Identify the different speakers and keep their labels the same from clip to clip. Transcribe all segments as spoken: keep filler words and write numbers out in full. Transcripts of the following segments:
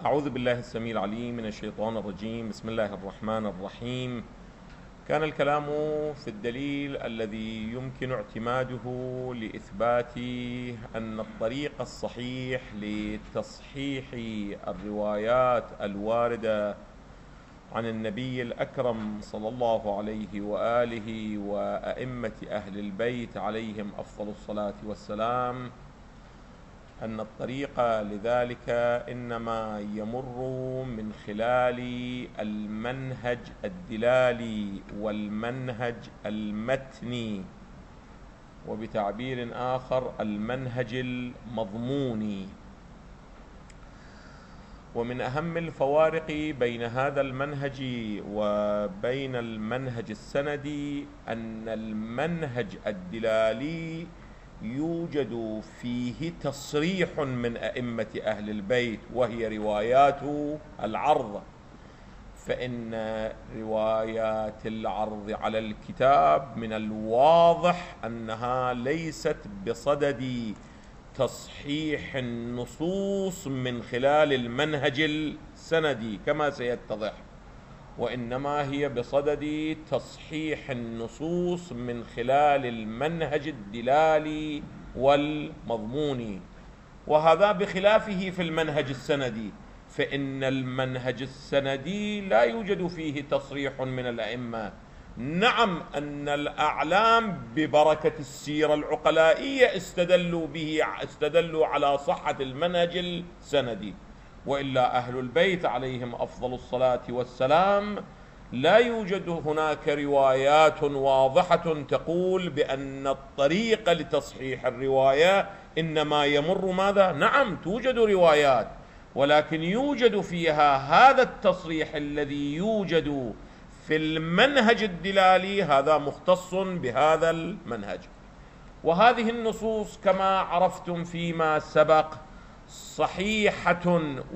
Speaker 1: أعوذ بالله السميع العليم من الشيطان الرجيم. بسم الله الرحمن الرحيم. كان الكلام في الدليل الذي يمكن اعتماده لإثبات أن الطريق الصحيح لتصحيح الروايات الواردة عن النبي الأكرم صلى الله عليه وآله وأئمة أهل البيت عليهم أفضل الصلاة والسلام، أن الطريق لذلك إنما يمر من خلال المنهج الدلالي والمنهج المتني، وبتعبير آخر المنهج المضموني. ومن أهم الفوارق بين هذا المنهج وبين المنهج السندي أن المنهج الدلالي يوجد فيه تصريح من أئمة أهل البيت وهي روايات العرض، فإن روايات العرض على الكتاب من الواضح أنها ليست بصدد تصحيح النصوص من خلال المنهج السندي كما سيتضح، وإنما هي بصدد تصحيح النصوص من خلال المنهج الدلالي والمضموني، وهذا بخلافه في المنهج السندي، فإن المنهج السندي لا يوجد فيه تصريح من الأئمة. نعم أن الأعلام ببركة السيرة العقلائية استدلوا به استدلوا على صحة المنهج السندي، وإلا أهل البيت عليهم أفضل الصلاة والسلام لا يوجد هناك روايات واضحة تقول بأن الطريق لتصحيح الرواية إنما يمر ماذا؟ نعم توجد روايات، ولكن يوجد فيها هذا التصريح الذي يوجد في المنهج الدلالي، هذا مختص بهذا المنهج. وهذه النصوص كما عرفتم فيما سبق صحيحة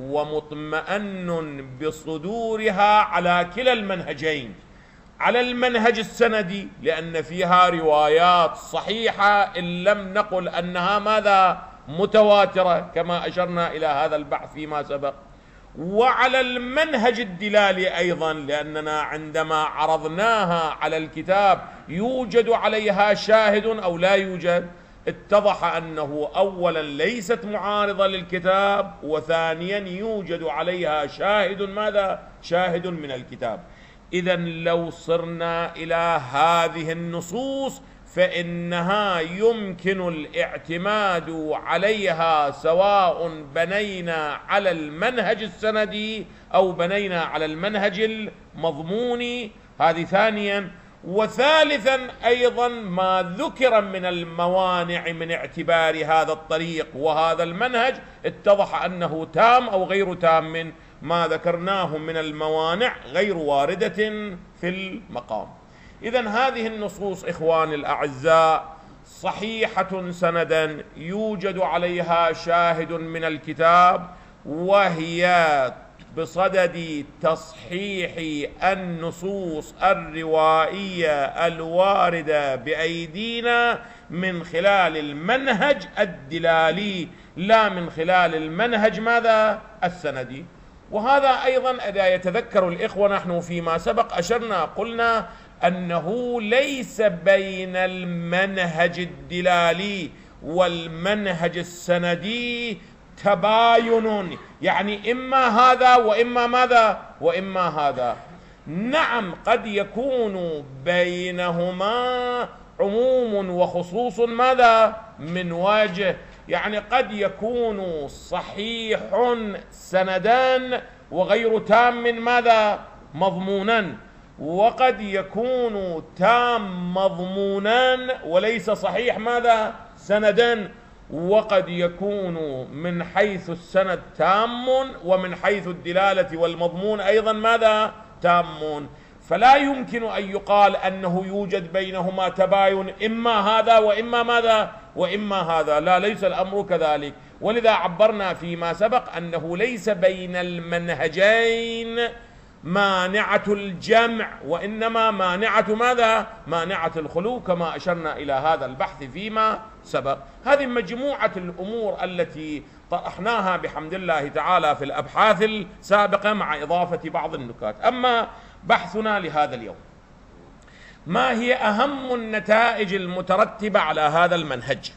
Speaker 1: ومطمئن بصدورها على كلا المنهجين، على المنهج السندي لأن فيها روايات صحيحة إن لم نقل أنها ماذا؟ متواترة كما أشرنا إلى هذا البحث فيما سبق، وعلى المنهج الدلالي أيضا لأننا عندما عرضناها على الكتاب يوجد عليها شاهد أو لا يوجد، اتضح أنه أولا ليست معارضة للكتاب، وثانيا يوجد عليها شاهد ماذا؟ شاهد من الكتاب. إذن لو صرنا إلى هذه النصوص فإنها يمكن الاعتماد عليها سواء بنينا على المنهج السندي أو بنينا على المنهج المضموني، هذه ثانيا. وثالثا أيضا ما ذكر من الموانع من اعتبار هذا الطريق وهذا المنهج اتضح أنه تام أو غير تام، من ما ذكرناه من الموانع غير واردة في المقام. إذن هذه النصوص إخواني الأعزاء صحيحة سندا يوجد عليها شاهد من الكتاب، وهي بصدد تصحيح النصوص الروائية الواردة بأيدينا من خلال المنهج الدلالي لا من خلال المنهج ماذا؟ السندي. وهذا أيضا إذا يتذكر الإخوة نحن فيما سبق أشرنا قلنا أنه ليس بين المنهج الدلالي والمنهج السندي تباين، يعني إما هذا وإما ماذا؟ وإما هذا. نعم قد يكون بينهما عموم وخصوص ماذا؟ من وجه، يعني قد يكون صحيح سندان وغير تام ماذا؟ مضمونا، وقد يكون تام مضمونا وليس صحيح ماذا؟ سندا، وقد يكون من حيث السند تام ومن حيث الدلالة والمضمون أيضا ماذا؟ تام. فلا يمكن أن يقال أنه يوجد بينهما تباين إما هذا وإما ماذا؟ وإما هذا، لا، ليس الأمر كذلك. ولذا عبرنا فيما سبق أنه ليس بين المنهجين مانعة الجمع، وإنما مانعة ماذا؟ مانعة الخلو، كما أشرنا إلى هذا البحث فيما سبق. هذه مجموعة الأمور التي طرحناها بحمد الله تعالى في الأبحاث السابقة مع إضافة بعض النكات. أما بحثنا لهذا اليوم، ما هي أهم النتائج المترتبة على هذا المنهج؟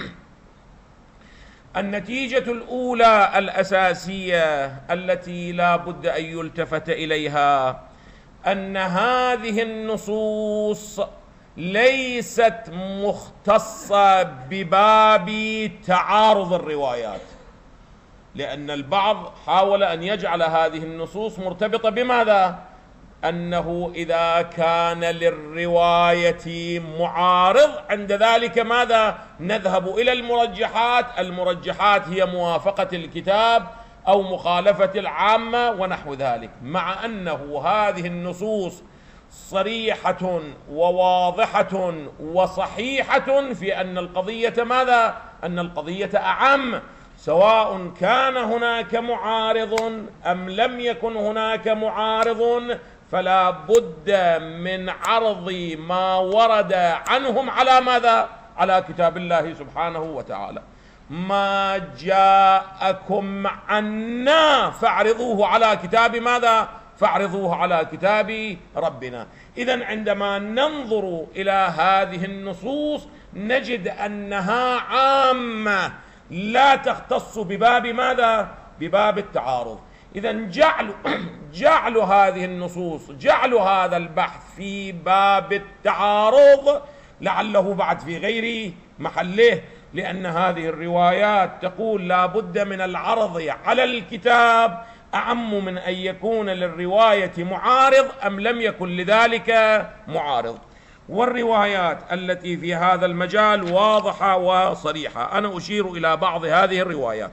Speaker 1: النتيجة الأولى الأساسية التي لا بد أن يلتفت إليها أن هذه النصوص ليست مختصة بباب تعارض الروايات، لأن البعض حاول أن يجعل هذه النصوص مرتبطة بماذا؟ أنه إذا كان للرواية معارض عند ذلك ماذا؟ نذهب إلى المرجحات، المرجحات هي موافقة الكتاب أو مخالفة العامة ونحو ذلك، مع أنه هذه النصوص صريحة وواضحة وصحيحة في أن القضية ماذا؟ أن القضية أعم، سواء كان هناك معارض أم لم يكن هناك معارض، فلا بد من عرض ما ورد عنهم على ماذا؟ على كتاب الله سبحانه وتعالى. ما جاءكم عنا فاعرضوه على كتاب ماذا؟ فاعرضوه على كتاب ربنا. إذن عندما ننظر إلى هذه النصوص نجد أنها عامة لا تختص بباب ماذا؟ بباب التعارض. إذن جعل جعل هذه النصوص، جعل هذا البحث في باب التعارض لعله بعد في غير محله، لأن هذه الروايات تقول لا بد من العرض على الكتاب أعم من أن يكون للرواية معارض أم لم يكن لذلك معارض. والروايات التي في هذا المجال واضحة وصريحة. أنا أشير إلى بعض هذه الروايات.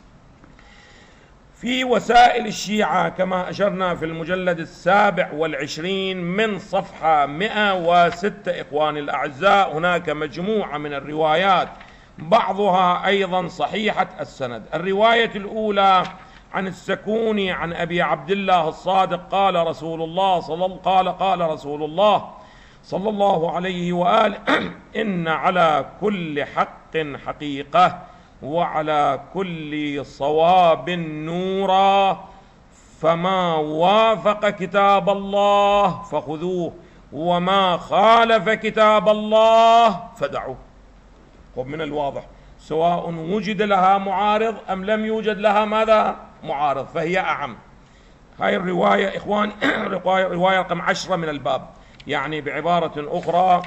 Speaker 1: في وسائل الشيعة كما أشرنا في المجلد السابع والعشرين من صفحة مئة وستة إخواني الأعزاء، هناك مجموعة من الروايات بعضها أيضا صحيحة السند. الرواية الأولى عن السكوني عن أبي عبد الله الصادق قال رسول الله صلى قال قال رسول الله صلى الله عليه وآله إن على كل حق حقيقة وعلى كل صواب نورا، فما وافق كتاب الله فخذوه وما خالف كتاب الله فدعوه. ومن الواضح سواء وجد لها معارض أم لم يوجد لها ماذا؟ معارض، فهي أعم. هاي الرواية إخوان رواية رقم عشرة من الباب، يعني بعبارة أخرى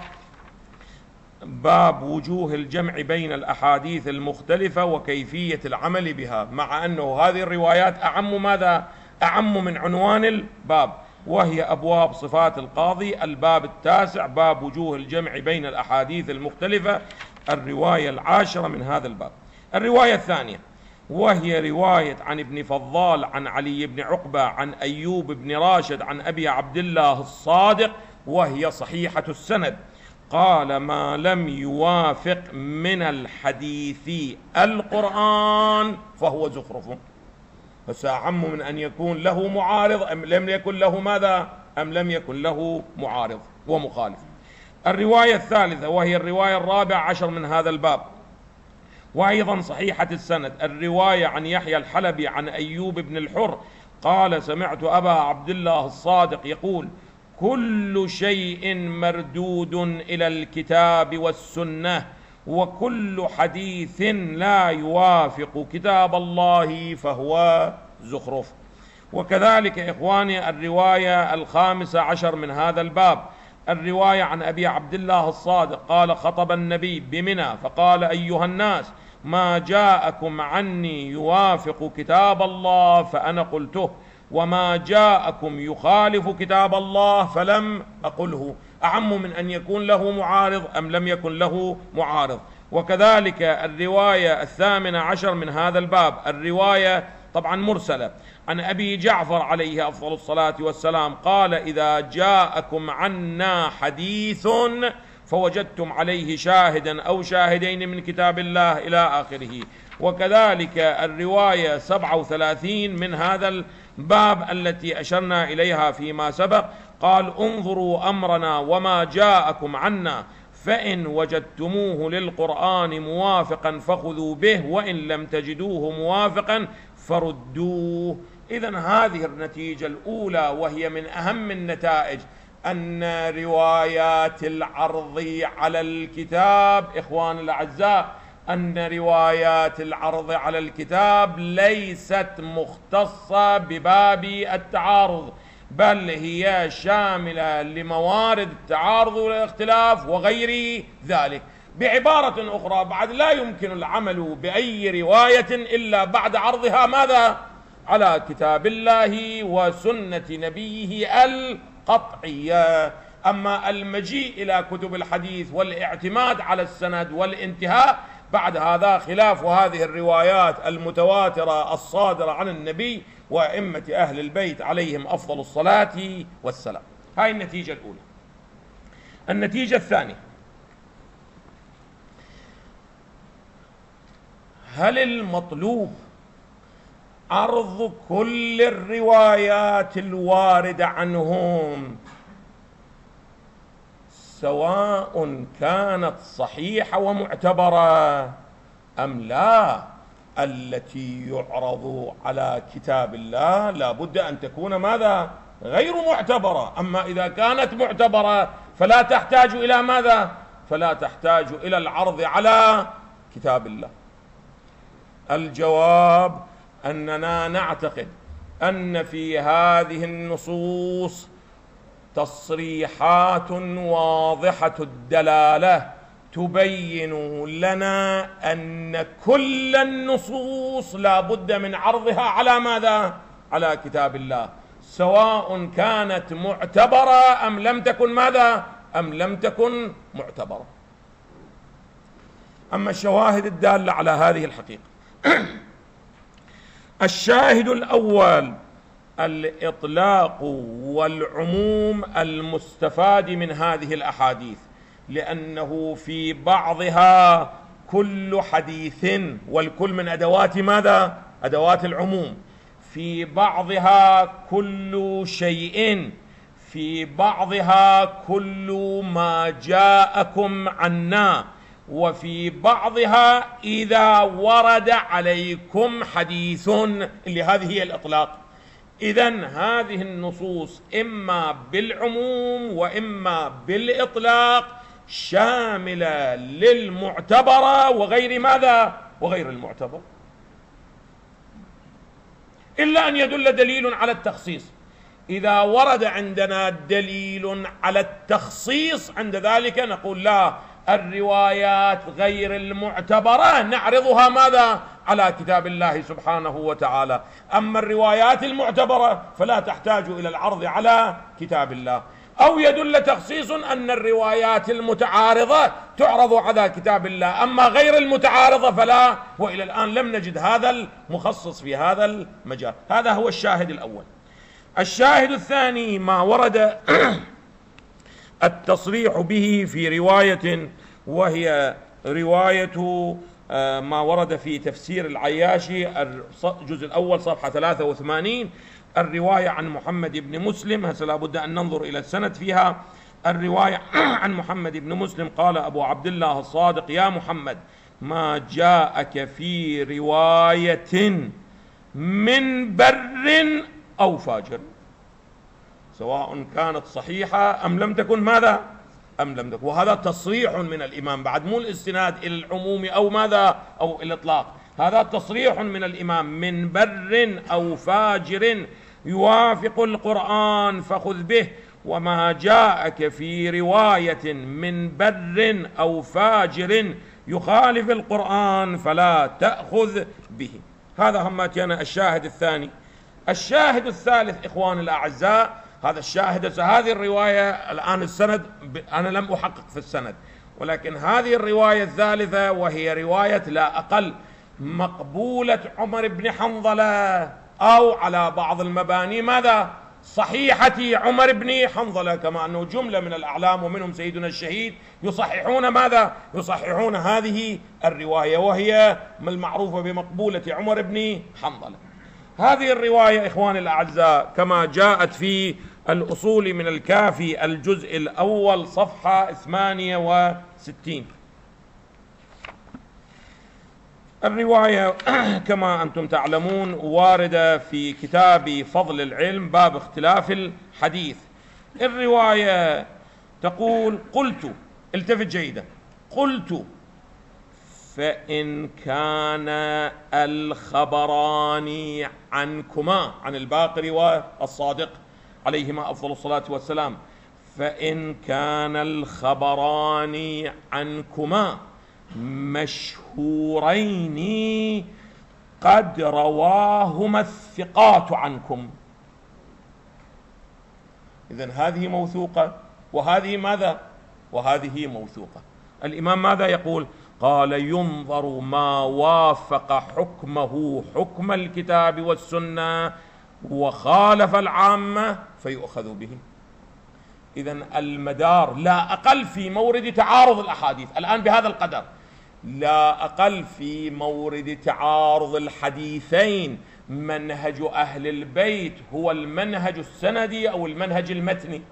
Speaker 1: باب وجوه الجمع بين الأحاديث المختلفة وكيفية العمل بها، مع أنه هذه الروايات أعم ماذا؟ أعم من عنوان الباب، وهي أبواب صفات القاضي، الباب التاسع باب وجوه الجمع بين الأحاديث المختلفة، الرواية العاشرة من هذا الباب. الرواية الثانية وهي رواية عن ابن فضال عن علي بن عقبة عن أيوب بن راشد عن أبي عبد الله الصادق، وهي صحيحة السند. قال ما لم يوافق من الحديث القرآن فهو زخرف. فسأعم من أن يكون له معارض أم لم يكن له ماذا؟ أم لم يكن له معارض ومخالف. الرواية الثالثة وهي الرواية الرابعة عشر من هذا الباب، وأيضا صحيحة السند، الرواية عن يحيى الحلبي عن أيوب بن الحر قال سمعت أبا عبد الله الصادق يقول كل شيء مردود إلى الكتاب والسنة، وكل حديث لا يوافق كتاب الله فهو زخرف. وكذلك إخواني الرواية الخامسة عشر من هذا الباب، الرواية عن أبي عبد الله الصادق قال خطب النبي بمنى فقال أيها الناس ما جاءكم عني يوافق كتاب الله فأنا قلته، وما جاءكم يخالف كتاب الله فلم أقله. أعم من أن يكون له معارض أم لم يكن له معارض. وكذلك الرواية الثامنة عشر من هذا الباب، الرواية طبعا مرسلة عن أبي جعفر عليه أفضل الصلاة والسلام قال إذا جاءكم عنا حديث فوجدتم عليه شاهدا أو شاهدين من كتاب الله إلى آخره. وكذلك الرواية سبعة وثلاثين من هذا الباب التي أشرنا إليها فيما سبق قال انظروا أمرنا وما جاءكم عنا فإن وجدتموه للقرآن موافقا فخذوا به، وإن لم تجدوه موافقا فردوه. إذن هذه النتيجة الأولى وهي من أهم النتائج، أن روايات العرض على الكتاب إخوان الأعزاء، أن روايات العرض على الكتاب ليست مختصة بباب التعارض، بل هي شاملة لموارد التعارض والاختلاف وغير ذلك. بعبارة أخرى، بعد لا يمكن العمل بأي رواية إلا بعد عرضها ماذا؟ على كتاب الله وسنة نبيه القطعية. أما المجيء إلى كتب الحديث والاعتماد على السند والانتهاء بعد هذا خلاف هذه الروايات المتواترة الصادرة عن النبي وأئمة أهل البيت عليهم أفضل الصلاة والسلام. هاي النتيجة الأولى. النتيجة الثانية، هل المطلوب عرض كل الروايات الواردة عنهم سواء كانت صحيحة ومعتبرة أم لا؟ التي يعرض على كتاب الله لا بد أن تكون ماذا؟ غير معتبرة. أما إذا كانت معتبرة فلا تحتاج إلى ماذا؟ فلا تحتاج إلى العرض على كتاب الله. الجواب أننا نعتقد أن في هذه النصوص تصريحات واضحة الدلالة تبين لنا أن كل النصوص لا بد من عرضها على ماذا؟ على كتاب الله، سواء كانت معتبرة أم لم تكن ماذا؟ أم لم تكن معتبرة. أما الشواهد الدالة على هذه الحقيقة، الشاهد الأول الإطلاق والعموم المستفاد من هذه الأحاديث، لأنه في بعضها كل حديث، والكل من أدوات ماذا؟ أدوات العموم. في بعضها كل شيء، في بعضها كل ما جاءكم عنا، وفي بعضها إذا ورد عليكم حديث، اللي هذه هي الإطلاق. إذن هذه النصوص إما بالعموم وإما بالإطلاق شاملة للمعتبرة وغير ماذا؟ وغير المعتبر، إلا أن يدل دليل على التخصيص. إذا ورد عندنا دليل على التخصيص عند ذلك نقول لا، الروايات غير المعتبرة نعرضها ماذا؟ على كتاب الله سبحانه وتعالى. أما الروايات المعتبرة فلا تحتاج إلى العرض على كتاب الله. أو يدل تخصيص أن الروايات المتعارضة تعرض على كتاب الله، أما غير المتعارضة فلا، وإلى الآن لم نجد هذا المخصص في هذا المجال. هذا هو الشاهد الأول. الشاهد الثاني ما ورد التصريح به في رواية، وهي رواية ما ورد في تفسير العياشي الجزء الأول صفحة ثلاثة وثمانين، الرواية عن محمد بن مسلم. هسه لابد أن ننظر إلى السند فيها. الرواية عن محمد بن مسلم قال أبو عبد الله الصادق: يا محمد، ما جاءك في رواية من بر أو فاجر، سواء كانت صحيحة أم لم تكن ماذا؟ أم لم تكن. وهذا تصريح من الإمام، بعد مو الاستناد إلى العموم أو ماذا؟ أو الإطلاق. هذا تصريح من الإمام: من بر أو فاجر يوافق القرآن فخذ به، وما جاءك في رواية من بر أو فاجر يخالف القرآن فلا تأخذ به. هذا همتنا الشاهد الثاني. الشاهد الثالث إخواني الأعزاء، هذا الشاهد هذه الرواية الآن السند، أنا لم أحقق في السند، ولكن هذه الرواية الثالثة وهي رواية لا أقل مقبولة عمر بن حنظلة، أو على بعض المباني ماذا؟ صحيحة عمر بن حنظلة، كما أنه جملة من الأعلام ومنهم سيدنا الشهيد يصححون ماذا؟ يصححون هذه الرواية، وهي المعروفة بمقبولة عمر بن حنظلة. هذه الرواية إخواني الأعزاء كما جاءت في الأصول من الكافي الجزء الأول صفحة ثمانية وستين. الرواية كما أنتم تعلمون واردة في كتاب فضل العلم باب اختلاف الحديث. الرواية تقول: قلت، التفت جيدا، قلت: فإن كان الخبران عنكما، عن الباقر والصادق عليهما أفضل الصلاة والسلام، فإن كان الخبران عنكما مشهورين قد رواهما الثقات عنكم. إذن هذه موثوقة وهذه ماذا؟ وهذه موثوقة. الإمام ماذا يقول؟ قال: ينظر ما وافق حكمه حكم الكتاب والسنة وخالف العامة فيؤخذ به. إذن المدار لا أقل في مورد تعارض الأحاديث الآن بهذا القدر، لا أقل في مورد تعارض الحديثين منهج أهل البيت هو المنهج السندي أو المنهج المتني؟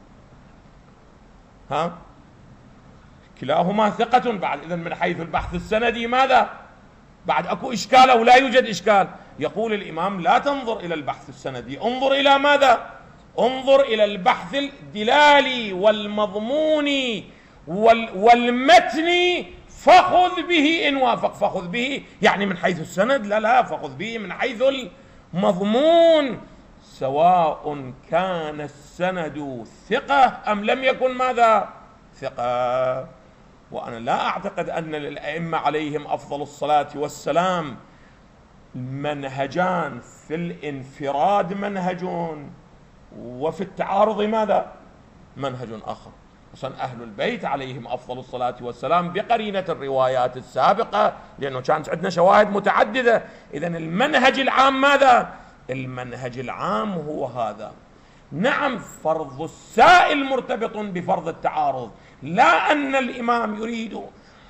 Speaker 1: ها؟ كلاهما ثقة بعد. إذن من حيث البحث السندي ماذا؟ بعد أكو إشكال أو لا يوجد إشكال؟ يقول الإمام: لا تنظر إلى البحث السندي، انظر إلى ماذا؟ انظر إلى البحث الدلالي والمضموني والمتني، فخذ به إن وافق. فخذ به يعني من حيث السند؟ لا لا، فخذ به من حيث المضمون، سواء كان السند ثقة أم لم يكن ماذا؟ ثقة. وأنا لا أعتقد أن للأئمة عليهم أفضل الصلاة والسلام منهجان، في الانفراد منهج وفي التعارض ماذا؟ منهج آخر. أصلا أهل البيت عليهم أفضل الصلاة والسلام بقرينة الروايات السابقة، لأنه كانت عندنا شواهد متعددة. إذن المنهج العام ماذا؟ المنهج العام هو هذا. نعم، فرض السائل مرتبط بفرض التعارض، لا أن الإمام يريد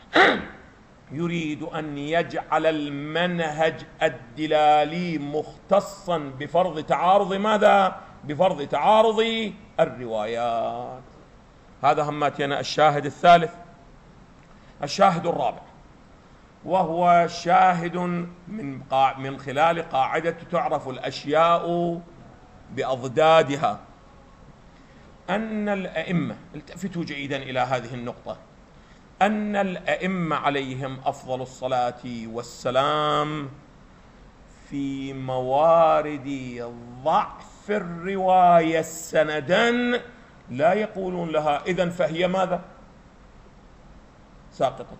Speaker 1: يريد أن يجعل المنهج الدلالي مختصا بفرض تعارض ماذا؟ بفرض تعارض الروايات. هذا هماتنا. الشاهد الثالث، الشاهد الرابع، وهو شاهد من قاع من خلال قاعدة تعرف الأشياء بأضدادها، أن الأئمة، التفتوا جيدا إلى هذه النقطة، أن الأئمة عليهم أفضل الصلاة والسلام في موارد ضعف الرواية سندا لا يقولون لها إذن فهي ماذا؟ ساقطة،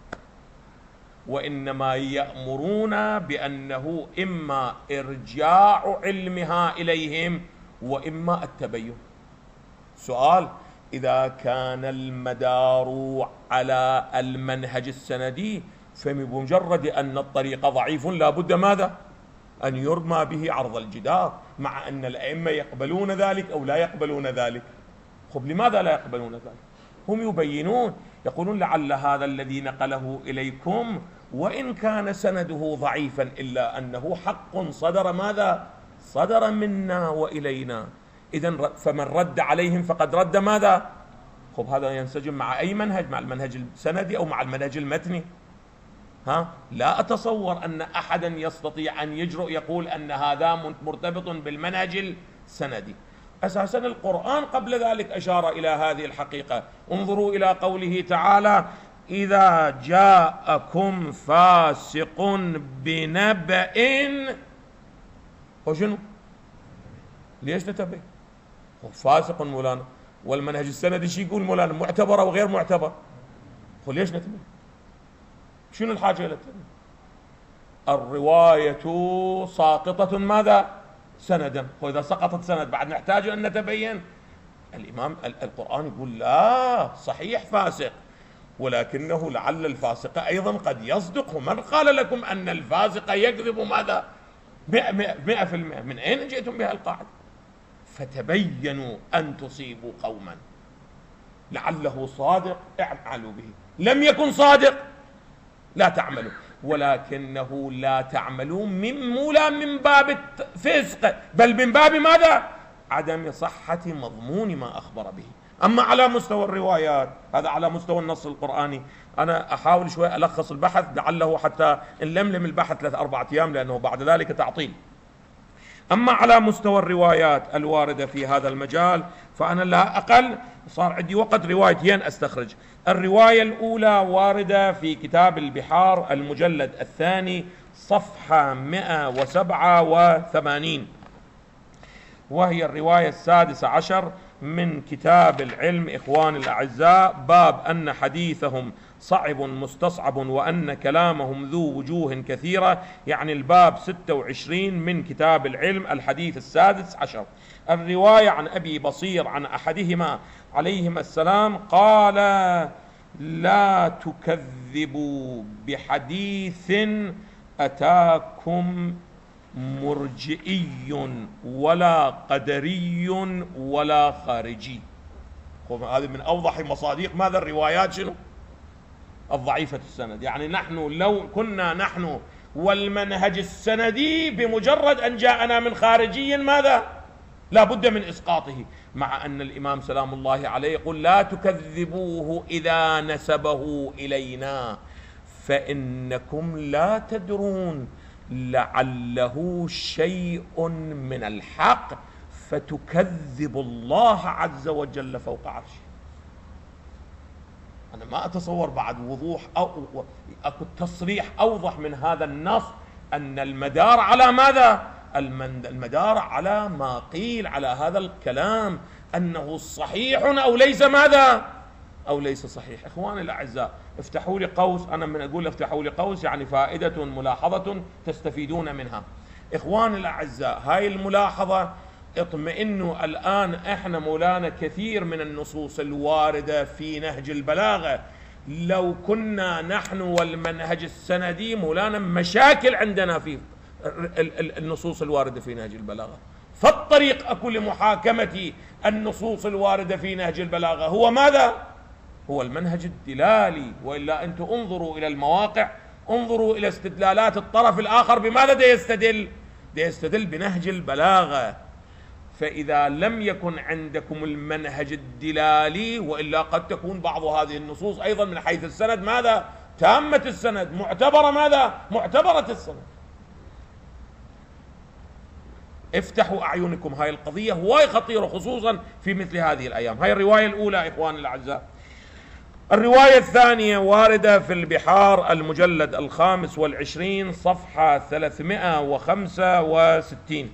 Speaker 1: وإنما يأمرون بأنه إما إرجاع علمها إليهم وإما التبين. سؤال: إذا كان المدار على المنهج السندي فبمجرد أن الطريق ضعيف لا بد ماذا؟ أن يرمى به عرض الجدار، مع أن الأئمة يقبلون ذلك أو لا يقبلون ذلك. خب لماذا لا يقبلون ذلك؟ هم يبينون، يقولون: لعل هذا الذي نقله إليكم وإن كان سنده ضعيفا إلا أنه حق صدر ماذا؟ صدر منا وإلينا. إذن فمن رد عليهم فقد رد ماذا؟ خب هذا ينسجم مع أي منهج؟ مع المنهج السندي أو مع المنهج المتني؟ ها؟ لا أتصور أن أحدا يستطيع أن يجرؤ يقول أن هذا مرتبط بالمنهج السندي. أساسا القرآن قبل ذلك أشار إلى هذه الحقيقة. انظروا إلى قوله تعالى: إذا جاءكم فاسق بنبأ. وشنو؟ ليش نتبه؟ فاسق مولانا، والمنهج السندي شي يقول مولانا؟ معتبر أو غير معتبر؟ ليش نتبه؟ شنو الحاجة إلى التنبيه؟ الرواية ساقطة ماذا؟ سندا. وإذا سقطت سند بعد نحتاج أن نتبين؟ الإمام القرآن يقول لا، صحيح فاسق، ولكنه لعل الفاسق أيضا قد يصدق. من قال لكم أن الفاسق يكذب ماذا؟ مئة في المئة. من أين جئتم بها القاعدة؟ فتبينوا أن تصيبوا قوما لعله صادق اعملوا به، لم يكن صادق لا تعملوا. ولكنه لا تعملوا من مولا من باب الفسق، بل من باب ماذا؟ عدم صحة مضمون ما أخبر به. أما على مستوى الروايات، هذا على مستوى النص القرآني. أنا أحاول شوي ألخص البحث لعله حتى نلملم البحث ثلاث أربعة أيام، لأنه بعد ذلك تعطيل. أما على مستوى الروايات الواردة في هذا المجال، فأنا لا أقل صار عندي وقت روايتين أستخرج. الرواية الأولى واردة في كتاب البحار المجلد الثاني صفحة مئة وسبعة وثمانين، وهي الرواية السادسة عشر من كتاب العلم إخوان الأعزاء، باب أن حديثهم صعب مستصعب وأن كلامهم ذو وجوه كثيرة، يعني الباب ستة وعشرين من كتاب العلم الحديث السادس عشر. الرواية عن أبي بصير عن أحدهما عليهما السلام قال: لا تكذبوا بحديث أتاكم مرجئي ولا قدري ولا خارجي. هذه من أوضح مصادق ماذا الروايات شنو؟ الضعيفة السند. يعني نحن لو كنا نحن والمنهج السندي بمجرد أن جاءنا من خارجي ماذا؟ لا بد من إسقاطه، مع أن الإمام سلام الله عليه يقول: لا تكذبوه إذا نسبه إلينا فإنكم لا تدرون لعله شيء من الحق فتكذب الله عز وجل فوق عرشه. أنا ما أتصور بعد وضوح أو أكو تصريح أوضح من هذا النص أن المدار على ماذا؟ المدار على ما قيل على هذا الكلام أنه صحيح أو ليس ماذا؟ أو ليس صحيح. إخواني الأعزاء، افتحوا لي قوس. أنا من أقول افتحوا لي قوس يعني فائدة ملاحظة تستفيدون منها. إخواني الأعزاء، هاي الملاحظة اطمئنوا الآن. احنا مولانا كثير من النصوص الواردة في نهج البلاغة لو كنا نحن والمنهج السندي مولانا مشاكل عندنا في النصوص الواردة في نهج البلاغة. فالطريق أكو لمحاكمة النصوص الواردة في نهج البلاغة هو ماذا؟ هو المنهج الدلالي. وإلا أنتم انظروا إلى المواقع، انظروا إلى استدلالات الطرف الآخر بماذا دا يستدل؟ دا يستدل بنهج البلاغة. فإذا لم يكن عندكم المنهج الدلالي، وإلا قد تكون بعض هذه النصوص أيضا من حيث السند ماذا؟ تامة السند، معتبرة ماذا؟ معتبرة السند. افتحوا أعينكم، هاي القضية هواي خطيرة خصوصا في مثل هذه الأيام. هاي الرواية الأولى إخواني الأعزاء. الرواية الثانية واردة في البحار المجلد الخامس والعشرين صفحة ثلاثمائة وخمسة وستين،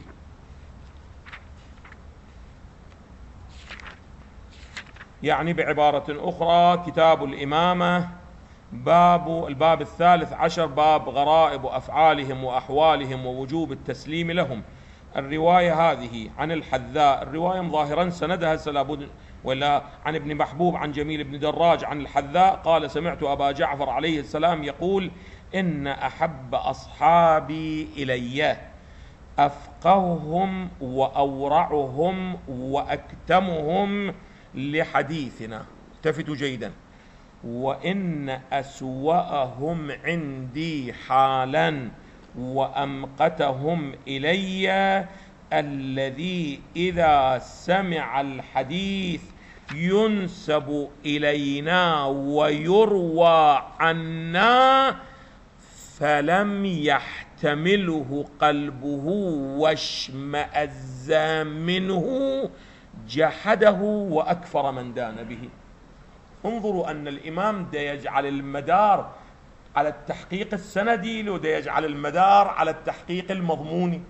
Speaker 1: يعني بعبارة أخرى كتاب الإمامة باب الباب الثالث عشر، باب غرائب أفعالهم وأحوالهم ووجوب التسليم لهم. الرواية هذه عن الحذاء، الرواية ظاهرا سندها سلابود ولا عن ابن محبوب عن جميل بن دراج عن الحذاء قال: سمعت أبا جعفر عليه السلام يقول: إن أحب أصحابي إلي أفقههم وأورعهم وأكتمهم لحديثنا. التفتوا جيدا: وإن أسوأهم عندي حالا وأمقتهم إلي الذي إذا سمع الحديث ينسب إلينا ويروى عنا فلم يحتمله قلبه واشمأز منه جحده وأكفر من دان به. انظروا أن الإمام دا يجعل المدار على التحقيق السندي لو دا يجعل المدار على التحقيق المضموني.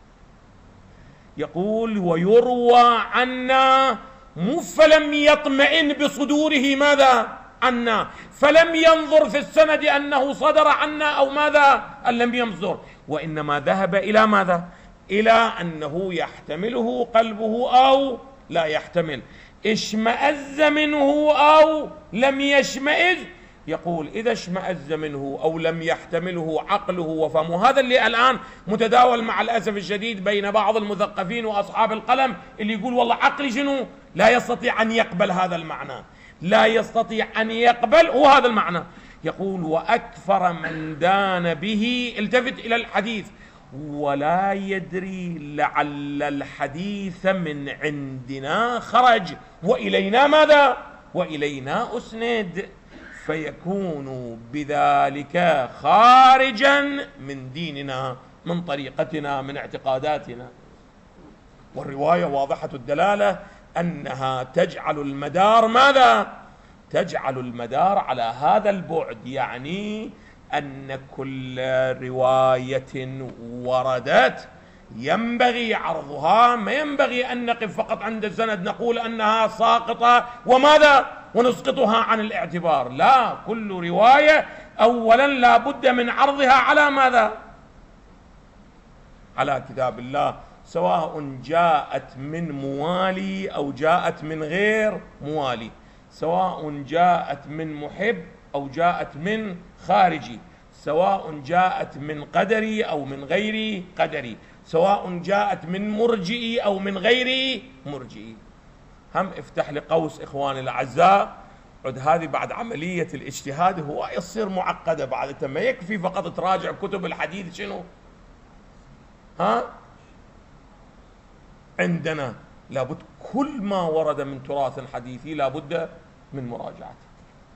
Speaker 1: يقول: ويروى عنا، مو فلم يطمئن بصدوره ماذا؟ عنا، فلم ينظر في السند أنه صدر عنا أو ماذا؟ أن لم ينظر، وإنما ذهب إلى ماذا؟ إلى أنه يحتمله قلبه أو لا يحتمل، اشمأز منه أو لم يشمئز. يقول: إذا اشمأز منه أو لم يحتمله عقله وفهمه. هذا اللي الآن متداول مع الأسف الشديد بين بعض المثقفين وأصحاب القلم، اللي يقول: والله عقلي شنو؟ لا يستطيع أن يقبل هذا المعنى، لا يستطيع أن يقبل هو هذا المعنى. يقول: وأكفر من دان به. التفت إلى الحديث: ولا يدري لعل الحديث من عندنا خرج وإلينا ماذا؟ وإلينا أسند، فيكون بذلك خارجا من ديننا، من طريقتنا، من اعتقاداتنا. والرواية واضحة الدلالة أنها تجعل المدار ماذا؟ تجعل المدار على هذا البعد، يعني أن كل رواية وردت ينبغي عرضها، ما ينبغي أن نقف فقط عند السند نقول أنها ساقطة وماذا؟ ونسقطها عن الاعتبار. لا، كل رواية أولا لا بد من عرضها على ماذا؟ على كتاب الله، سواء جاءت من موالي أو جاءت من غير موالي، سواء جاءت من محب أو جاءت من خارجي، سواء جاءت من قدري أو من غير قدري، سواء جاءت من مرجئي أو من غير مرجئي. هم افتح لي قوس إخواني الأعزاء، عد هذه بعد عملية الاجتهاد هو يصير معقدة، بعد ما يكفي فقط تراجع كتب الحديث شنو؟ ها؟ عندنا لابد كل ما ورد من تراث حديثي لابد من مراجعته،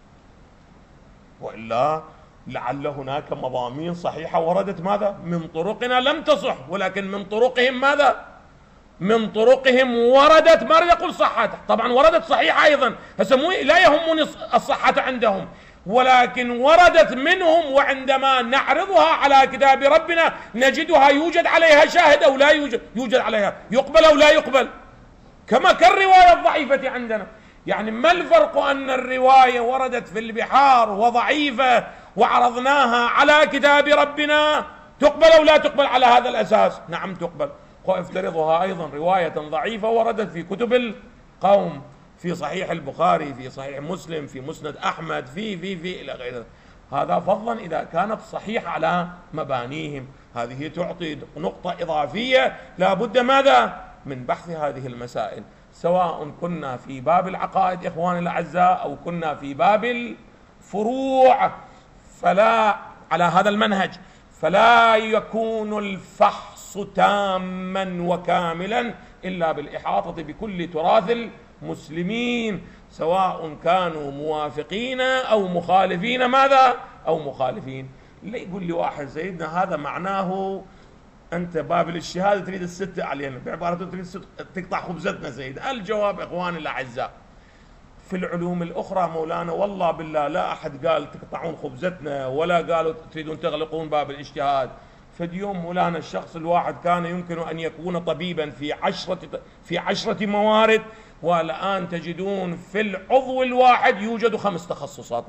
Speaker 1: وإلا لعل هناك مضامين صحيحة وردت ماذا؟ من طرقنا لم تصح، ولكن من طرقهم ماذا؟ من طرقهم وردت ما يقول صحتها، طبعا وردت صحيحة أيضا، هسه مو لا يهمني الصحة عندهم، ولكن وردت منهم، وعندما نعرضها على كتاب ربنا نجدها يوجد عليها شاهد أو لا يوجد، يوجد عليها، يقبل أو لا يقبل، كما كالرواية الضعيفة عندنا. يعني ما الفرق أن الرواية وردت في البحار وضعيفة وعرضناها على كتاب ربنا تقبل أو لا تقبل على هذا الأساس؟ نعم تقبل. وافترضها أيضا رواية ضعيفة وردت في كتب القوم، في صحيح البخاري، في صحيح مسلم، في مسند أحمد، في في في إلى غير ذلك، هذا فضلا إذا كانت صحيحة على مبانيهم. هذه تعطي نقطة إضافية لا بد ماذا؟ من بحث هذه المسائل، سواء كنا في باب العقائد إخواني الأعزاء أو كنا في باب الفروع، فلا على هذا المنهج فلا يكون الفحص تاما وكاملا إلا بالإحاطة بكل تراث المسلمين، سواء كانوا موافقين أو مخالفين ماذا؟ أو مخالفين. لا يقول لي واحد سيدنا هذا معناه أنت باب الاجتهاد تريد الستة علينا، بعبارة تريد تقطع خبزتنا سيد. الجواب إخواني الأعزاء، في العلوم الأخرى مولانا والله بالله لا أحد قال تقطعون خبزتنا ولا قالوا تريدون تغلقون باب الاجتهاد. فاليوم مولانا الشخص الواحد كان يمكن أن يكون طبيبا في عشرة في عشرة موارد، والآن تجدون في العضو الواحد يوجد خمس تخصصات.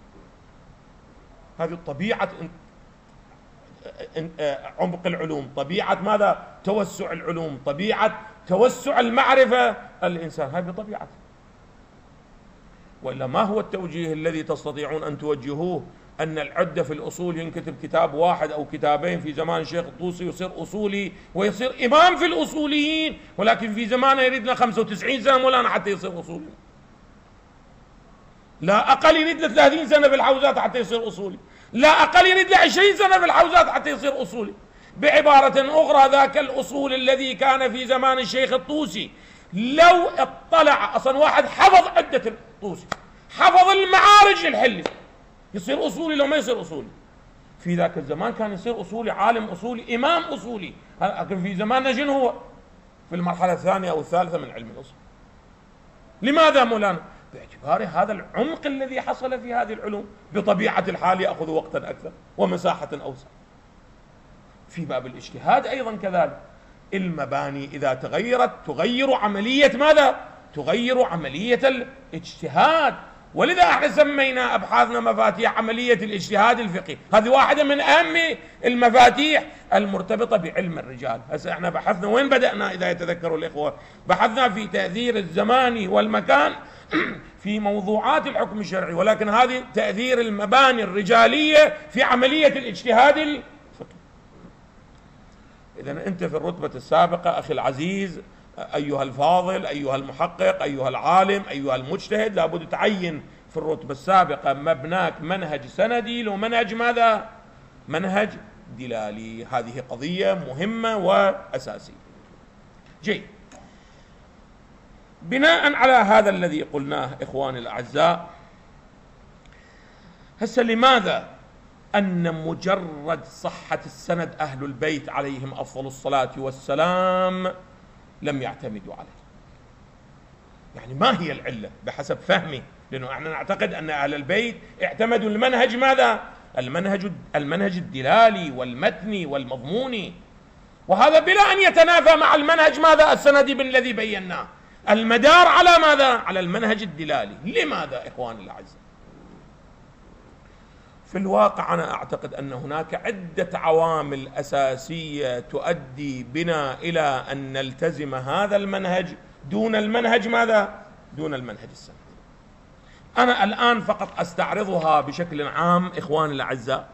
Speaker 1: هذه طبيعة عمق العلوم، طبيعة ماذا؟ توسع العلوم، طبيعة توسع المعرفة الإنسان، هذه طبيعته. وإلا ما هو التوجيه الذي تستطيعون أن توجهوه؟ أن العدة في الأصول ينكتب كتاب واحد أو كتابين في زمان الشيخ الطوسي ويصير أصولي ويصير إمام في الأصوليين، ولكن في زمانه يريد له خمسة وتسعين سنة مولانا حتى يصير أصولي، لا أقل يريد له ثلاثين سنة في الحوزات حتى يصير أصولي، لا أقل يريد له عشرين سنة في الحوزات حتى يصير أصولي. بعبارة أخرى ذاك الأصول الذي كان في زمان الشيخ الطوسي لو اطلع أصلا واحد حفظ عدة الطوسي، حفظ المعارج الحلي، يصير أصولي لو ما يصير أصولي. في ذاك الزمان كان يصير أصولي، عالم أصولي، إمام أصولي. لكن في زماننا شنو هو؟ في المرحلة الثانية أو الثالثة من علم الأصول. لماذا مولانا؟ باعتبار هذا العمق الذي حصل في هذه العلوم، بطبيعة الحال يأخذ وقتا أكثر ومساحة أوسع. في باب الاجتهاد أيضا كذلك، المباني إذا تغيرت تغير عملية ماذا؟ تغير عملية الاجتهاد. ولذا احنا سمينا أبحاثنا مفاتيح عملية الاجتهاد الفقهي، هذه واحدة من أهم المفاتيح المرتبطة بعلم الرجال. هسه احنا بحثنا وين بدأنا إذا يتذكروا الإخوة؟ بحثنا في تأثير الزمان والمكان في موضوعات الحكم الشرعي، ولكن هذه تأثير المباني الرجالية في عملية الاجتهاد الفقهي. إذن أنت في الرتبة السابقة أخي العزيز أيها الفاضل، أيها المحقق، أيها العالم، أيها المجتهد، لابد تعين في الرتبة السابقة مبناك منهج سندي لو منهج ماذا؟ منهج دلالي. هذه قضية مهمة وأساسية. جيد. بناء على هذا الذي قلناه إخواني الأعزاء، هسه لماذا أن مجرد صحة السند أهل البيت عليهم أفضل الصلاة والسلام لم يعتمدوا عليه؟ يعني ما هي العلة بحسب فهمي؟ لأنه احنا نعتقد أن أهل البيت اعتمدوا المنهج ماذا؟ المنهج المنهج الدلالي والمتني والمضموني، وهذا بلا أن يتنافى مع المنهج ماذا؟ السندي الذي بيناه، المدار على ماذا؟ على المنهج الدلالي. لماذا إخواني الأعزاء؟ في الواقع أنا أعتقد أن هناك عدة عوامل أساسية تؤدي بنا إلى أن نلتزم هذا المنهج دون المنهج ماذا؟ دون المنهج السندي. أنا الآن فقط أستعرضها بشكل عام إخواني الأعزاء،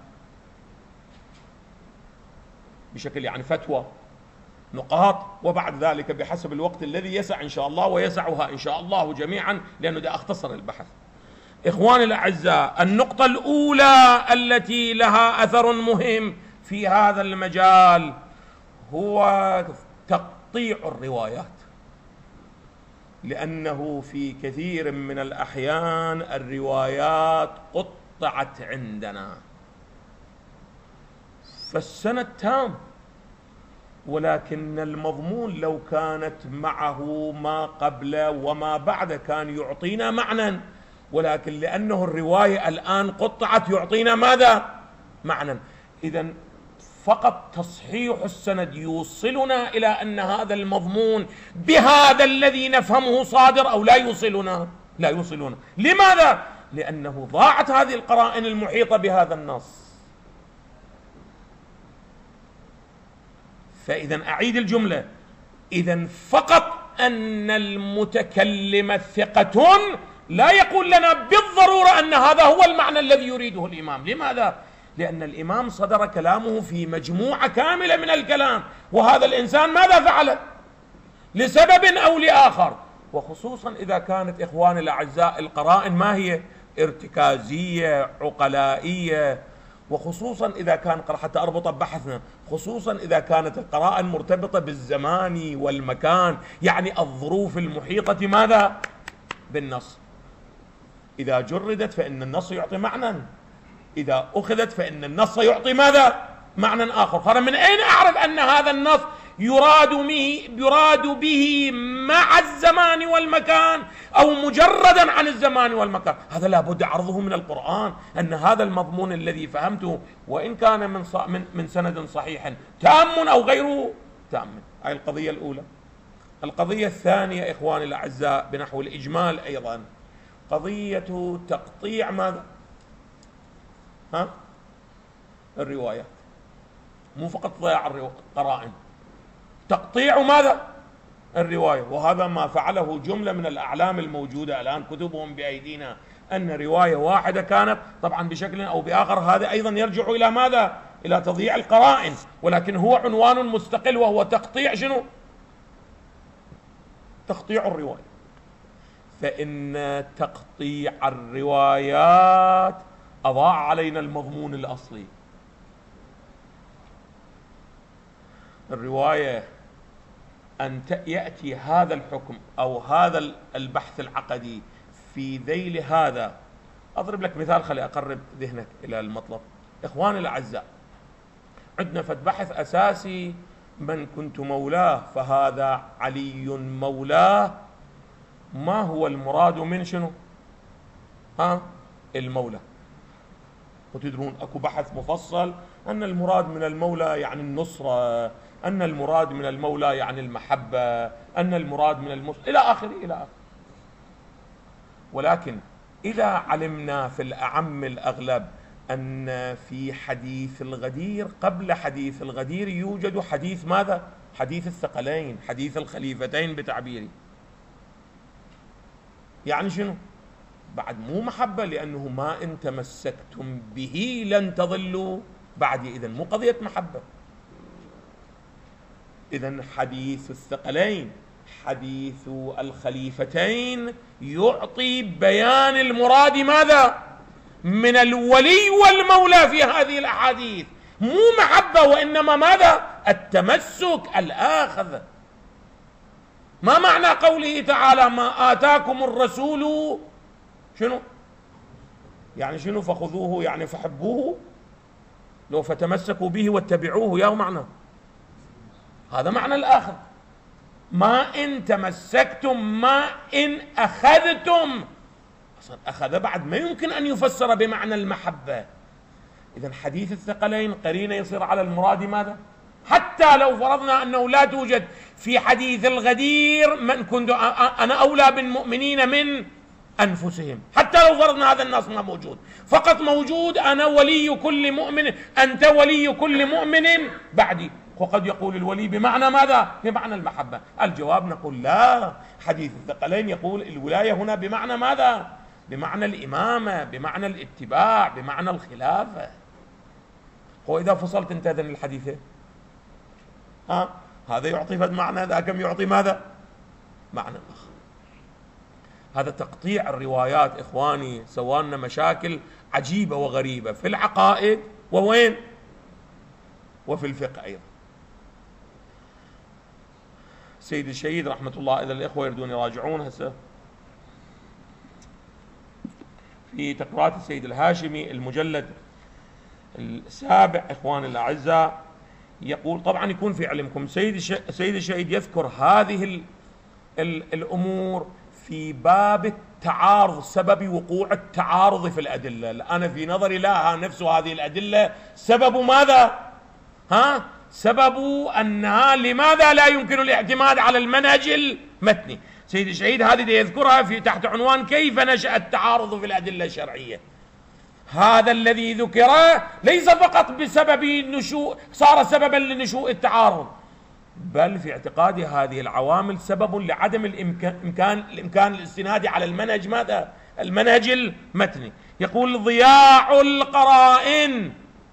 Speaker 1: بشكل يعني فتوى، نقاط، وبعد ذلك بحسب الوقت الذي يسع إن شاء الله ويسعها إن شاء الله جميعا، لأنه بدي أختصر البحث. إخواني الأعزاء، النقطة الأولى التي لها أثر مهم في هذا المجال هو تقطيع الروايات، لأنه في كثير من الأحيان الروايات قطعت عندنا، فالسند تام ولكن المضمون لو كانت معه ما قبل وما بعد كان يعطينا معنى، ولكن لأنه الرواية الآن قطعت يعطينا ماذا؟ معنى. إذن فقط تصحيح السند يوصلنا إلى أن هذا المضمون بهذا الذي نفهمه صادر أو لا يوصلنا؟ لا يوصلنا. لماذا؟ لأنه ضاعت هذه القرائن المحيطة بهذا النص. فإذا أعيد الجملة، إذا فقط أن المتكلم ثقة لا يقول لنا بالضرورة أن هذا هو المعنى الذي يريده الإمام. لماذا؟ لأن الإمام صدر كلامه في مجموعة كاملة من الكلام، وهذا الإنسان ماذا فعل؟ لسبب أو لآخر، وخصوصا إذا كانت إخواني الأعزاء القرائن ما هي؟ ارتكازية عقلائية، وخصوصا إذا كان، حتى أربط بحثنا، خصوصا إذا كانت القرائن مرتبطة بالزمان والمكان، يعني الظروف المحيطة ماذا؟ بالنص. إذا جردت فإن النص يعطي معنى، إذا أخذت فإن النص يعطي ماذا؟ معنى آخر. فأنا من أين أعرف أن هذا النص يراد به يراد به مع الزمان والمكان أو مجردا عن الزمان والمكان؟ هذا لابد عرضه من القرآن، أن هذا المضمون الذي فهمته وإن كان من من من سند صحيح تام أو غيره تام. هذه القضية الأولى. القضية الثانية إخواني الأعزاء بنحو الإجمال أيضا، قضية تقطيع ماذا؟ ها؟ الروايات، مو فقط ضياع القرائن، تقطيع ماذا؟ الرواية. وهذا ما فعله جملة من الأعلام الموجودة الآن كتبهم بأيدينا، أن رواية واحدة كانت طبعا بشكل أو بآخر، هذا أيضا يرجع إلى ماذا؟ إلى تضييع القرائن، ولكن هو عنوان مستقل وهو تقطيع شنو؟ تقطيع الرواية. فإن تقطيع الروايات أضاع علينا المضمون الأصلي. الرواية أن يأتي هذا الحكم أو هذا البحث العقدي في ذيل هذا. أضرب لك مثال خلي أقرب ذهنك إلى المطلب. إخواني الأعزاء، عندنا فد بحث أساسي: من كنت مولاه فهذا علي مولاه. ما هو المراد من شنو؟ ها؟ المولى. وتدرون أكو بحث مفصل أن المراد من المولى يعني النصرة، أن المراد من المولى يعني المحبة، أن المراد من المصر إلى آخره إلى آخره. ولكن إذا علمنا في الأعم الأغلب أن في حديث الغدير قبل حديث الغدير يوجد حديث ماذا؟ حديث الثقلين، حديث الخليفتين بتعبيري. يعني شنو؟ بعد مو محبة، لأنه ما إن تمسكتم به لن تضلوا بعدي. إذن مو قضية محبة. إذن حديث الثقلين، حديث الخليفتين يعطي بيان المراد ماذا؟ من الولي والمولى في هذه الأحاديث. مو محبة وإنما ماذا؟ التمسك، الآخذ. ما معنى قوله تعالى ما آتاكم الرسول شنو؟ يعني شنو؟ فخذوه يعني فحبوه، لو فتمسكوا به واتبعوه، يا معنى هذا معنى الآخذ. ما إن تمسكتم، ما إن أخذتم. أصلا أخذ بعد ما يمكن أن يفسر بمعنى المحبة. إذن حديث الثقلين قرينة يصير على المراد ماذا؟ حتى لو فرضنا أنه لا توجد في حديث الغدير من كنت أنا أولى بالمؤمنين من أنفسهم، حتى لو فرضنا هذا النص ما موجود، فقط موجود أنا ولي كل مؤمن، أنت ولي كل مؤمن بعدي. وقد يقول الولي بمعنى ماذا؟ بمعنى المحبة. الجواب نقول لا، حديث الثقلين يقول الولاية هنا بمعنى ماذا؟ بمعنى الإمامة، بمعنى الاتباع، بمعنى الخلافة. هو إذا فصلت انت هذين الحديثين ها، هذا يعطي فد معنى، ذاك يعطي ماذا؟ معنى آخر. هذا تقطيع الروايات إخواني سوى لنا مشاكل عجيبة وغريبة في العقائد ووين؟ وفي الفقه أيضا. سيد الشهيد رحمة الله، إذا الإخوة يردون يراجعون هسه في تقريرات السيد الهاشمي المجلد السابع إخواني الأعزاء، يقول طبعا يكون في علمكم سيد سيد الشهيد يذكر هذه ال ال الأمور في باب التعارض، سبب وقوع التعارض في الأدلة. أنا في نظري لا، نفس هذه الأدلة سبب ماذا؟ ها؟ سبب أنها لماذا لا يمكن الاعتماد على المنهج المتني. سيد الشهيد هذه يذكرها في تحت عنوان كيف نشأ التعارض في الأدلة الشرعية. هذا الذي ذكر ليس فقط بسبب نشوء، صار سببا لنشوء التعارض، بل في اعتقاد هذه العوامل سبب لعدم الإمكان الإمكان الاستناد على المنهج ماذا؟ المنهج المتني. يقول ضياع القرائن.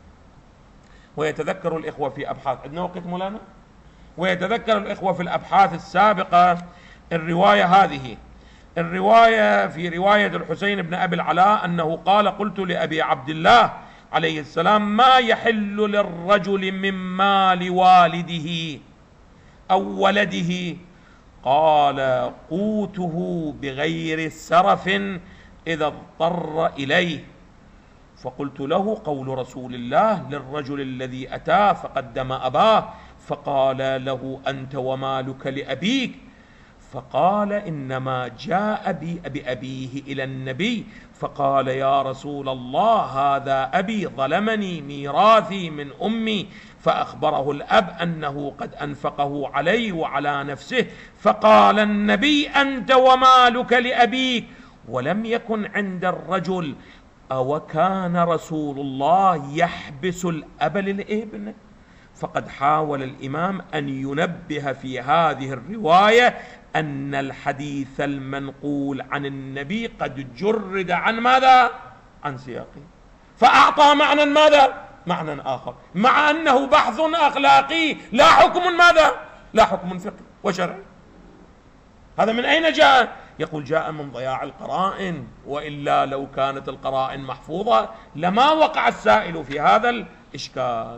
Speaker 1: ويتذكر الإخوة في أبحاث، عندنا وقت مولانا؟ ويتذكر الإخوة في الأبحاث السابقة الرواية هذه، الرواية في رواية الحسين بن أبي العلاء أنه قال قلت لأبي عبد الله عليه السلام ما يحل للرجل من مال والده أو ولده؟ قال قوته بغير سرف إذا اضطر إليه. فقلت له قول رسول الله للرجل الذي أتاه فقدم أباه فقال له أنت ومالك لأبيك، فقال إنما جاء بي بأبيه إلى النبي فقال يا رسول الله هذا أبي ظلمني ميراثي من أمي، فأخبره الأب أنه قد أنفقه عليه وعلى نفسه، فقال النبي أنت ومالك لأبيك، ولم يكن عند الرجل أو كان رسول الله يحبس الأب للابن. فقد حاول الإمام أن ينبه في هذه الرواية أن الحديث المنقول عن النبي قد جرد عن ماذا؟ عن سياقه، فأعطى معنى ماذا؟ معنى آخر، مع أنه بحث أخلاقي لا حكم ماذا؟ لا حكم فقهي وشرعي. هذا من أين جاء؟ يقول جاء من ضياع القرائن، وإلا لو كانت القرائن محفوظة لما وقع السائل في هذا الإشكال.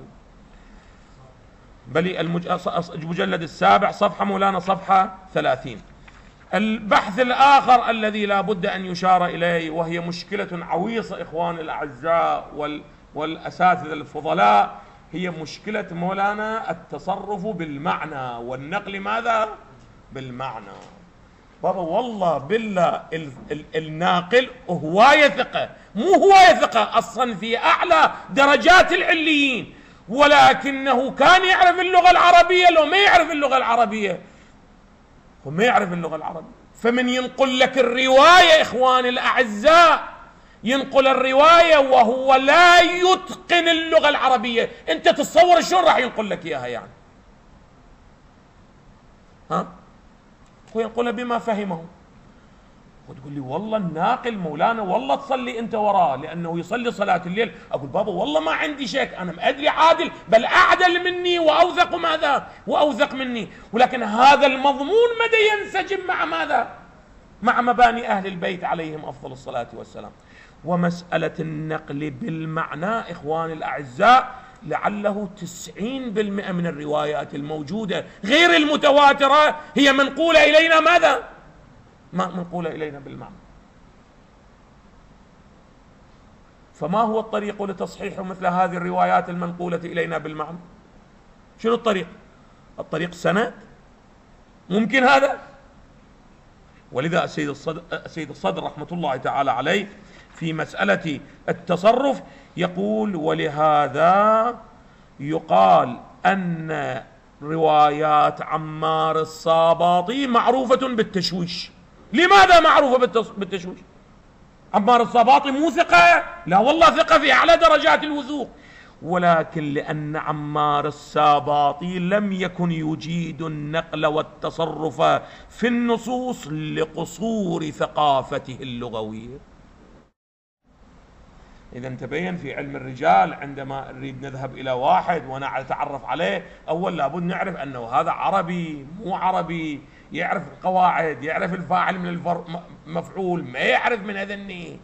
Speaker 1: بل المجلد السابع صفحة مولانا صفحة ثلاثين. البحث الآخر الذي لا بد أن يشار إليه، وهي مشكلة عويصة إخواني الأعزاء وال والأساتذة الفضلاء، هي مشكلة مولانا التصرف بالمعنى والنقل ماذا؟ بالمعنى. بابا والله بالله ال ال الناقل هواية ثقة، مو هواية ثقة أصلا في أعلى درجات العليين، ولكنه كان يعرف اللغة العربية لو ما يعرف اللغة العربية، هو ما يعرف اللغة العربية. فمن ينقل لك الرواية إخواني الأعزاء، ينقل الرواية وهو لا يتقن اللغة العربية، أنت تتصور شلون راح ينقل لك إياها يعني؟ ها؟ هو ينقلها بما فهمه. وتقول لي والله الناقل مولانا والله تصلي أنت وراه لأنه يصلي صلاة الليل. أقول بابا والله ما عندي شك، أنا ما أدري عادل بل أعدل مني وأوثق ماذا؟ وأوثق مني، ولكن هذا المضمون مدى ينسجم مع ماذا؟ مع مباني أهل البيت عليهم أفضل الصلاة والسلام. ومسألة النقل بالمعنى إخواني الأعزاء لعله تسعين بالمئة من الروايات الموجودة غير المتواترة هي منقولة إلينا ماذا؟ ما منقولة إلينا بالمعنى. فما هو الطريق لتصحيح مثل هذه الروايات المنقولة إلينا بالمعنى؟ شنو الطريق؟ الطريق سند؟ ممكن هذا؟ ولذا السيد الصدر, السيد الصدر رحمة الله تعالى عليه في مسألة التصرف يقول: ولهذا يقال أن روايات عمار الصاباطي معروفة بالتشويش. لماذا معروفة بالتشويش؟ عمار الصاباطي مو ثقة، لا والله ثقة في أعلى درجات الوثوق، ولكن لأن عمار الساباطي لم يكن يجيد النقل والتصرف في النصوص لقصور ثقافته اللغوية. إذا تبين في علم الرجال عندما نريد نذهب إلى واحد ونتعرف عليه أول لابد نعرف أنه هذا عربي مو عربي، يعرف القواعد، يعرف الفاعل من المفعول، ما يعرف من أذني.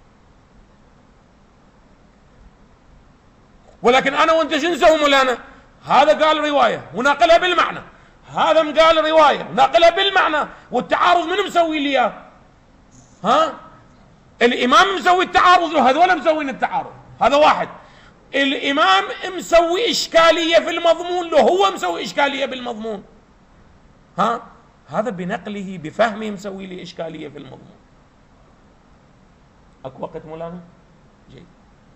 Speaker 1: ولكن أنا وأنت شو نسوي مولانا؟ هذا قال رواية وناقلها بالمعنى، هذا قال رواية وناقلها بالمعنى، والتعارض من مسوي لي إياه؟ ها؟ الإمام مسوي التعارض وهذول مسوين التعارض، هذا واحد. الإمام مسوي إشكالية في المضمون له هو مسوي إشكالية بالمضمون، ها؟ هذا بنقله بفهمه مسوي لي إشكالية في المضمون. أكو وقت مولانا؟ جيد.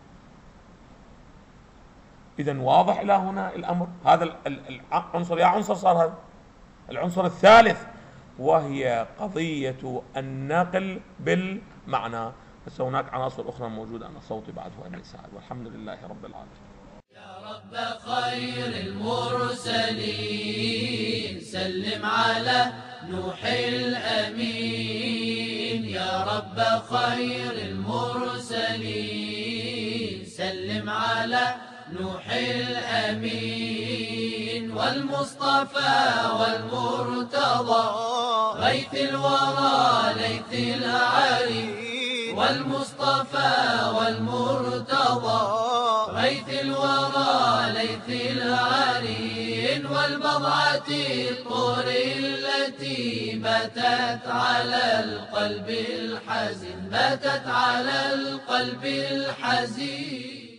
Speaker 1: إذن واضح إلى هنا الأمر. هذا العنصر، يا عنصر صار هذا العنصر الثالث، وهي قضية النقل بالمعنى. بس هناك عناصر أخرى موجودة، أنا صوتي بعد هو أن يساعد، والحمد لله رب العالمين.
Speaker 2: يا رب خير المرسلين سلم على نوح الأمين. يا رب خير المرسلين سلم على نوح الأمين، والمصطفى والمرتضى غيث الورى ليث العري. والمصطفى والمرتضى غيث الورى ليث العرين، والبضعة الطور التي باتت على القلب الحزين، باتت على القلب الحزين.